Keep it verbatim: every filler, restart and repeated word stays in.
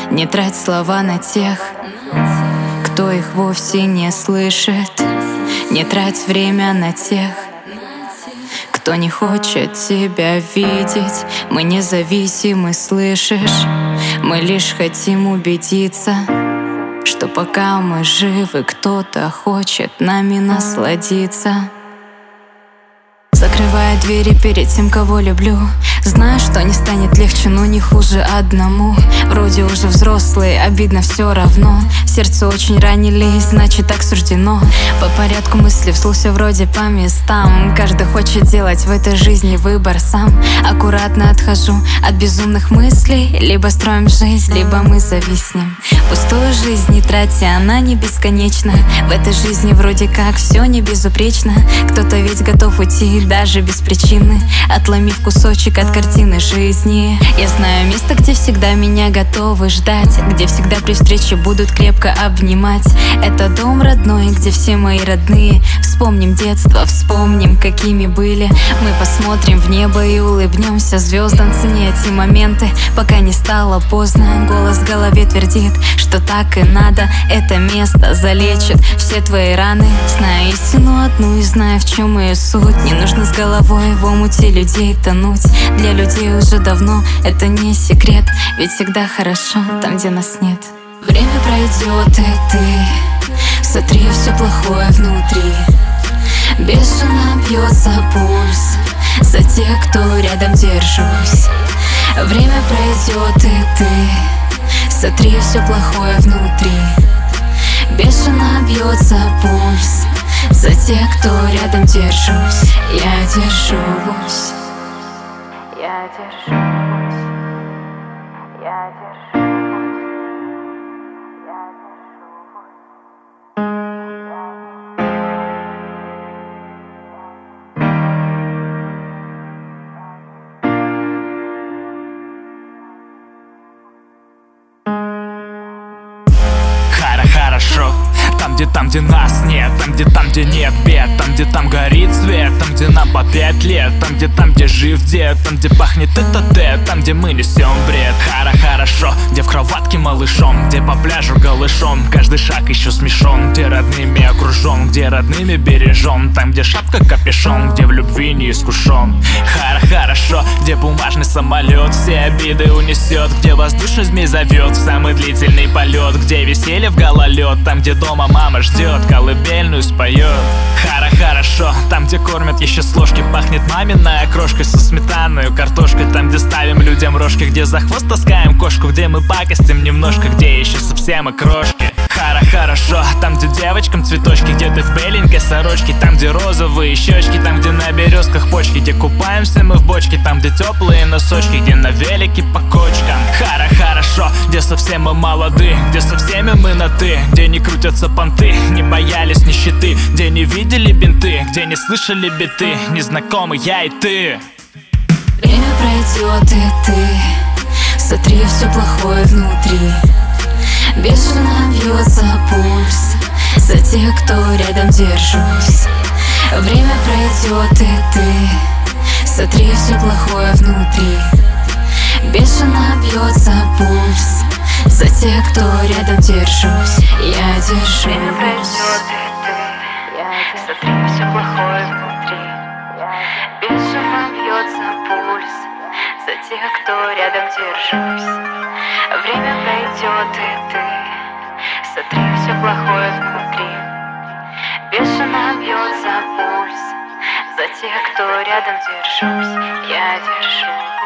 Не трать слова на тех, кто их вовсе не слышит. Не трать время на тех, кто не хочет тебя видеть. Мы независимы, слышишь? Мы лишь хотим убедиться, что пока мы живы, кто-то хочет нами насладиться. Закрывая двери перед тем, кого люблю. Знаю, что не станет легче, но не хуже одному. Вроде уже взрослые, обидно все равно. Сердце очень ранили, значит так суждено. По порядку мысли вслух все вроде по местам. Каждый хочет делать в этой жизни выбор сам. Аккуратно отхожу от безумных мыслей. Либо строим жизнь, либо мы зависнем. Пустую жизнь не тратя, она не бесконечна. В этой жизни вроде как все не безупречно. Кто-то ведь готов уйти даже без причины, отломив кусочек от картины жизни. Я знаю место, где всегда меня готовы ждать, где всегда при встрече будут крепко обнимать. Это дом родной, где все мои родные. Вспомним детство, вспомним, какими были. Мы посмотрим в небо и улыбнемся звездам, ценя эти моменты, пока не стало поздно. Голос в голове твердит, что так и надо. Это место залечит все твои раны. Знаю истину одну и знаю, в чем ее суть. Не нужно с головой в омуте людей тонуть. Для людей уже давно это не секрет, ведь всегда хорошо там, где нас нет. Время пройдет, и ты сотри все плохое внутри. Бешено бьется пульс за тех, кто рядом, держусь. Время пройдет, и ты сотри все плохое внутри. Бешено бьется пульс за тех, кто рядом, держусь. Я держусь. Я держусь. Я держусь. Хорошо. Там, где там, где нас нет, там, где там, где нет бед, там, где там горит свет, там, где нам по пять лет, там, где там, где жив дед, там, где пахнет тет-а-тет, там, где мы несем бред. Хара хорошо, где в кроватке малышом, где по пляжу голышом, каждый шаг еще смешон, где родными окружен, где родными бережем, там, где шапка капюшон, где в любви не искушен. Хара хорошо, где бумажный самолет все обиды унесет, где воздушный змей зовет в самый длительный полет, где веселье в гололед, там, где дома мама ждет, колыбельную споет. Хара хорошо, там, где кормят еще с ложки, пахнет маминой окрошкой со сметаной, картошкой, там, где ставим людям рожки, где за хвост таскаем кошку, где мы пакостим немножко, где еще совсем и крошки. Хара хорошо, там, где девочкам цветочки, где ты в беленькой сорочке, там, где розовые щечки, там, где на березках почки, где купаемся мы в бочке, там, где теплые носочки, где на велике по кочкам. Хара хорошо, где совсем мы молоды, где со всеми мы на ты, где не крутятся понты, не боялись нищеты, где не видели бинты, где не слышали биты, незнакомы я и ты. Время пройдет, и ты сотри все плохое внутри. Бешено бьется пульс за тех, кто рядом, держусь. Время пройдет, и ты сотри все плохое внутри. Бешено бьется пульс за тех, кто рядом, держусь. Я держусь. Время пройдет, и ты сотри все плохое внутри. Бешено бьется пульс за тех, кто рядом, держусь. Время пройдет, и ты сотри все плохое внутри. Бешено бьется пульс за тех, кто рядом, держусь. Я держусь.